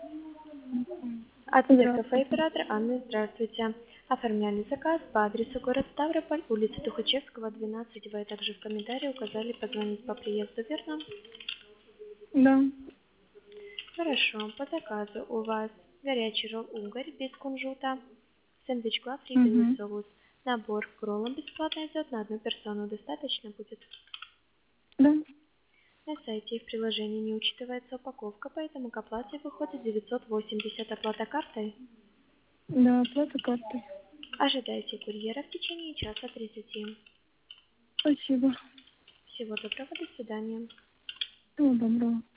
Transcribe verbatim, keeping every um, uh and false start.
АТТ кафе Здравствуйте. оператор Анна, здравствуйте. Оформляли заказ по адресу город Ставрополь, улица Тухачевского, двенадцать. Вы также в комментарии указали позвонить по приезду, верно? Да. Хорошо. По заказу у вас горячий ролл угорь без кунжута, сэндвич клафри белый Угу. соус. Набор к роллам бесплатно идет на одну персону. Достаточно будет? Да. На сайте и в приложении не учитывается упаковка, поэтому к оплате выходит девятьсот восемьдесят. Оплата картой. Да, оплата картой. Ожидайте курьера в течение часа тридцати. Спасибо. Всего доброго, до свидания. Всего доброго.